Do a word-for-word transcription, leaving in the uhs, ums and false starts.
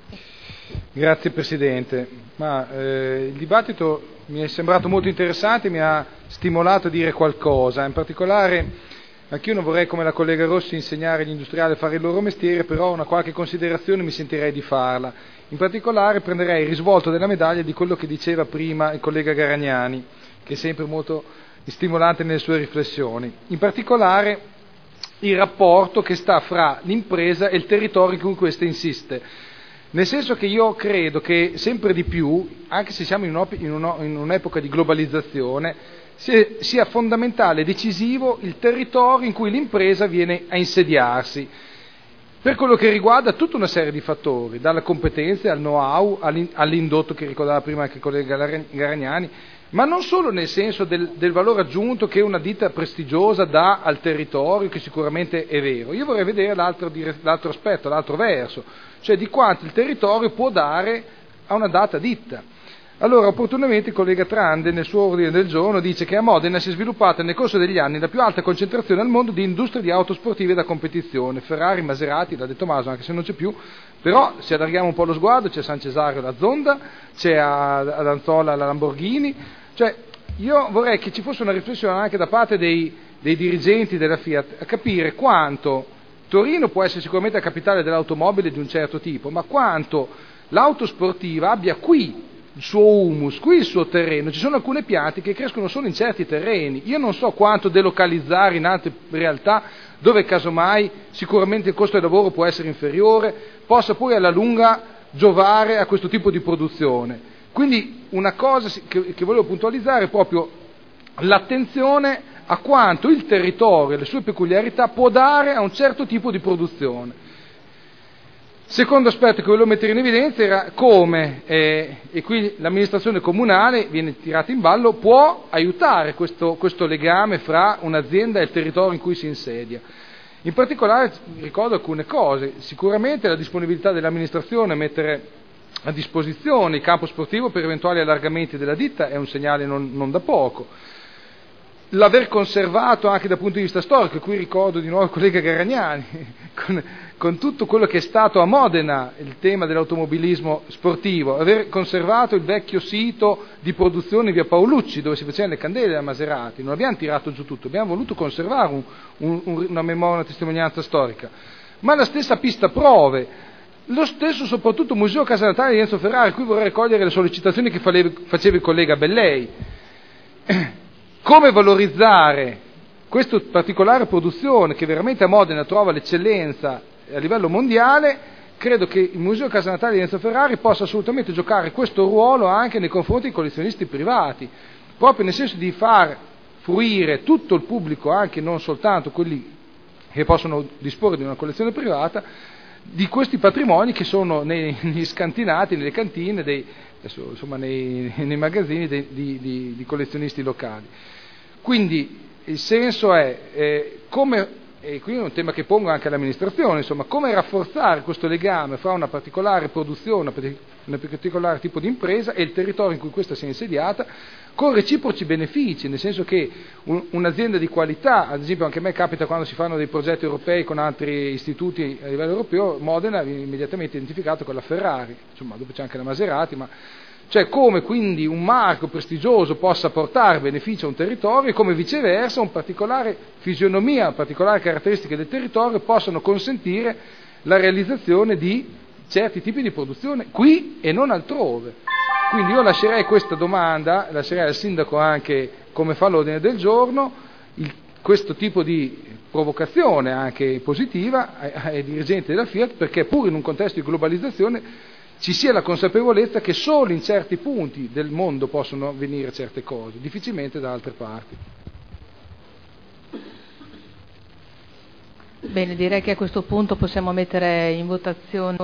Grazie Presidente. Ma, eh, il dibattito mi è sembrato molto interessante, mi ha stimolato a dire qualcosa. In particolare, anch'io non vorrei, come la collega Rossi, insegnare agli industriali a fare il loro mestiere, però una qualche considerazione mi sentirei di farla. In particolare prenderei il risvolto della medaglia di quello che diceva prima il collega Garagnani, che è sempre molto stimolante nelle sue riflessioni. In particolare il rapporto che sta fra l'impresa e il territorio in cui questa insiste. Nel senso che io credo che sempre di più, anche se siamo in un'epoca di globalizzazione, sia fondamentale e decisivo il territorio in cui l'impresa viene a insediarsi, per quello che riguarda tutta una serie di fattori, dalla competenza al know-how, all'indotto che ricordava prima anche il collega Garagnani, ma non solo nel senso del, del valore aggiunto che una ditta prestigiosa dà al territorio, che sicuramente è vero. Io vorrei vedere l'altro, l'altro aspetto, l'altro verso, cioè di quanto il territorio può dare a una data ditta. Allora, opportunamente il collega Trande nel suo ordine del giorno dice che a Modena si è sviluppata nel corso degli anni la più alta concentrazione al mondo di industrie di auto sportive da competizione, Ferrari, Maserati, l'ha detto Maso anche se non c'è più, però se allarghiamo un po' lo sguardo c'è San Cesario la Zonda, c'è ad Anzola la Lamborghini, cioè io vorrei che ci fosse una riflessione anche da parte dei, dei dirigenti della Fiat a capire quanto Torino può essere sicuramente la capitale dell'automobile di un certo tipo, ma quanto l'auto sportiva abbia qui il suo humus, qui il suo terreno. Ci sono alcune piante che crescono solo in certi terreni. Io non so quanto delocalizzare in altre realtà dove casomai sicuramente il costo del lavoro può essere inferiore, possa poi alla lunga giovare a questo tipo di produzione. Quindi una cosa che, che volevo puntualizzare è proprio l'attenzione a quanto il territorio e le sue peculiarità può dare a un certo tipo di produzione. Secondo aspetto che volevo mettere in evidenza era come, eh, e qui l'amministrazione comunale viene tirata in ballo, può aiutare questo, questo legame fra un'azienda e il territorio in cui si insedia. In particolare ricordo alcune cose, sicuramente la disponibilità dell'amministrazione a mettere a disposizione il campo sportivo per eventuali allargamenti della ditta è un segnale non, non da poco. L'aver conservato anche dal punto di vista storico, e qui ricordo di nuovo il collega Garagnani, con, con tutto quello che è stato a Modena il tema dell'automobilismo sportivo, aver conservato il vecchio sito di produzione in via Paolucci dove si facevano le candele della Maserati, non abbiamo tirato giù tutto, abbiamo voluto conservare un, un, una memoria, una testimonianza storica, ma la stessa pista prove, lo stesso soprattutto Museo Casa Natale di Enzo Ferrari, qui vorrei cogliere le sollecitazioni che faceva il collega Bellei. Come valorizzare questa particolare produzione che veramente a Modena trova l'eccellenza a livello mondiale, credo che il Museo Casa Natale di Enzo Ferrari possa assolutamente giocare questo ruolo anche nei confronti dei collezionisti privati, proprio nel senso di far fruire tutto il pubblico, anche non soltanto quelli che possono disporre di una collezione privata, di questi patrimoni che sono nei, negli scantinati, nelle cantine, dei, adesso, insomma, nei, nei magazzini dei, di, di, di collezionisti locali. Quindi il senso è eh, come, e qui è un tema che pongo anche all'amministrazione, insomma, come rafforzare questo legame fra una particolare produzione, un particolare tipo di impresa e il territorio in cui questa sia insediata, con reciproci benefici, nel senso che un, un'azienda di qualità, ad esempio anche a me capita quando si fanno dei progetti europei con altri istituti a livello europeo, Modena viene immediatamente identificato con la Ferrari, insomma dopo c'è anche la Maserati, ma cioè come quindi un marchio prestigioso possa portare beneficio a un territorio e come viceversa un particolare fisionomia, una particolare caratteristiche del territorio possano consentire la realizzazione di certi tipi di produzione qui e non altrove. Quindi io lascerei questa domanda, lascerei al sindaco anche come fa l'ordine del giorno, il, questo tipo di provocazione anche positiva ai, ai dirigenti della Fiat, perché pur in un contesto di globalizzazione ci sia la consapevolezza che solo in certi punti del mondo possono avvenire certe cose, difficilmente da altre parti. Bene, direi che a questo punto possiamo mettere in votazione